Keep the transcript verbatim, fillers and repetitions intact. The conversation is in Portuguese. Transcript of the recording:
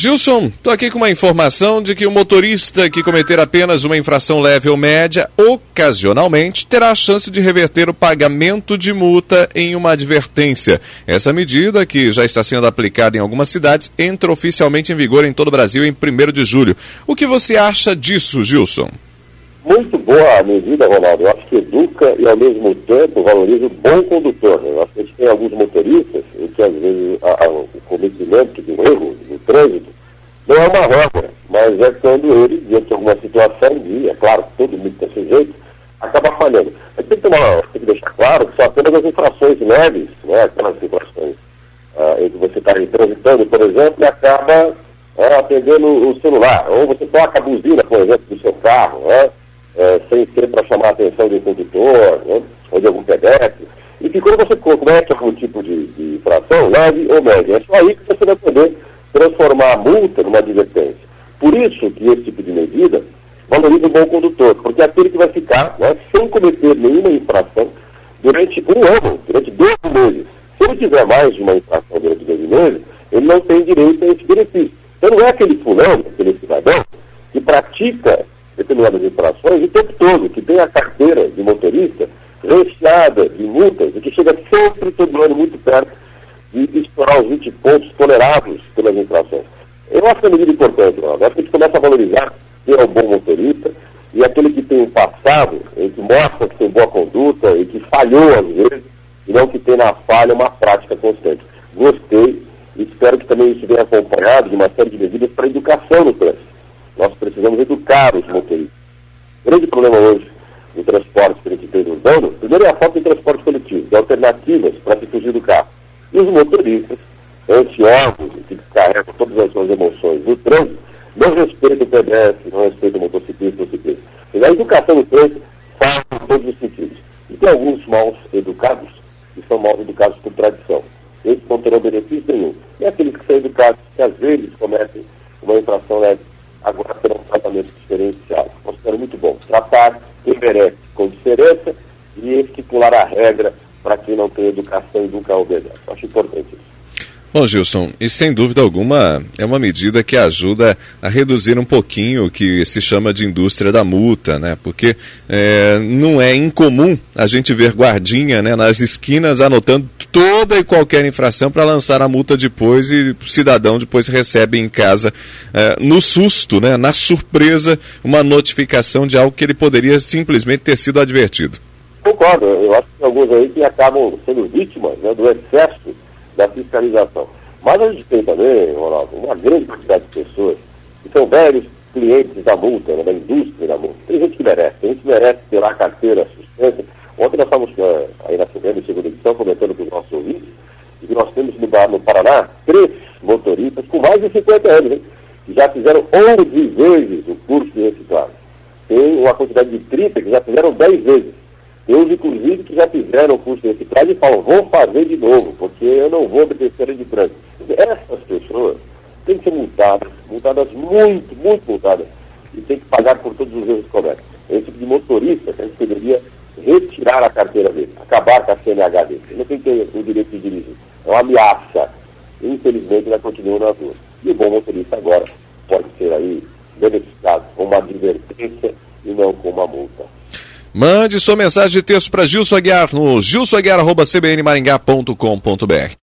Gilson, estou aqui com uma informação de que o motorista que cometer apenas uma infração leve ou média, ocasionalmente, terá a chance de reverter o pagamento de multa em uma advertência. Essa medida, que já está sendo aplicada em algumas cidades, entra oficialmente em vigor em todo o Brasil em primeiro de julho. O que você acha disso, Gilson? Muito boa a medida, Ronaldo. Eu acho que educa e, ao mesmo tempo, valoriza o bom condutor. Eu acho que a gente tem alguns motoristas em que, às vezes, a, a, o cometimento de um erro no trânsito não é uma regra, mas é quando ele, diante de alguma situação, e é claro que todo mundo está sujeito, acaba falhando. Mas tem que, tomar, tem que deixar claro que são apenas as infrações leves, né? Aquelas infrações ah, em que você está transitando, por exemplo, e acaba ah, atendendo o celular. Ou você toca a buzina, por exemplo, do seu carro, né? É, sem ser para chamar a atenção de um condutor, né, ou de algum pedestre, e que quando você comete algum tipo de, de infração, leve ou média, é só aí que você vai poder transformar a multa numa advertência. Por isso que esse tipo de medida valoriza o bom condutor, porque é aquele que vai ficar, né, sem cometer nenhuma infração durante um ano, durante doze meses. Se ele tiver mais de uma infração durante doze meses, ele não tem direito a esse benefício. Então não é aquele fulano, aquele cidadão, que pratica determinadas infrações o tempo todo, que tem a carteira de motorista recheada de multas e que chega sempre todo ano muito perto de estourar os vinte pontos tolerados pelas infrações. Eu acho que é uma medida importante, não? Eu acho que a gente começa a valorizar quem é o bom motorista e aquele que tem um passado, em que mostra que tem boa conduta e que falhou às vezes, e não que tem na falha uma prática constante. Gostei e espero que também isso venha acompanhado de uma série de medidas para a educação no trânsito. Nós precisamos educar os motoristas. O grande problema hoje no transporte que a gente tem urbano, primeiro é a falta de transporte coletivo, de alternativas para se fugir do carro. E os motoristas, ansiosos, que carregam todas as suas emoções no trânsito, não respeitam o pedestre, não respeitam o motociclista ou ciclista. A educação no trânsito faz em todos os sentidos. E tem alguns mal educados que são mal educados por tradição. Esses não terão benefício nenhum. E aqueles que são educados, que às vezes cometem uma infração leve, agora terão um tratamento diferenciado. Considero muito bom. Tratar quem merece com diferença e estipular a regra para quem não tem educação e nunca obedece. Acho importante isso. Bom, Gilson, e sem dúvida alguma é uma medida que ajuda a reduzir um pouquinho o que se chama de indústria da multa, né? Porque é, não é incomum a gente ver guardinha, né, nas esquinas anotando toda e qualquer infração para lançar a multa depois e o cidadão depois recebe em casa, é, no susto, né, na surpresa, uma notificação de algo que ele poderia simplesmente ter sido advertido. Concordo, eu acho que tem alguns aí que acabam sendo vítimas, né, do excesso da fiscalização. Mas a gente tem também, Ronaldo, uma grande quantidade de pessoas que são velhos clientes da multa, né, da indústria da multa. Tem gente que merece, tem gente que merece ter lá a carteira, a assistência. Ontem nós estávamos uh, aí na primeira e segunda edição comentando com os nossos ouvintes que nós temos no, no Paraná três motoristas com mais de cinquenta anos, hein, que já fizeram onze vezes o curso de reciclagem. Tem uma quantidade de trinta que já fizeram dez vezes. Tem uns, inclusive, que já fizeram o curso de reciclagem e falam, vou fazer de novo, porque eu não vou obedecer de trânsito. Essas pessoas têm que ser multadas, multadas muito, muito multadas, e têm que pagar por todos os erros que cometem. Esse tipo de motorista que a gente deveria retirar a carteira dele, acabar com a C N H dele. Ele não tem que ter o direito de dirigir. É uma ameaça. Infelizmente, ela continua nas ruas. E o bom motorista agora pode ser aí beneficiado com uma advertência e não com uma multa. Mande sua mensagem de texto para Gilson Aguiar no gilson aguiar arroba c b n maringá ponto com ponto b r.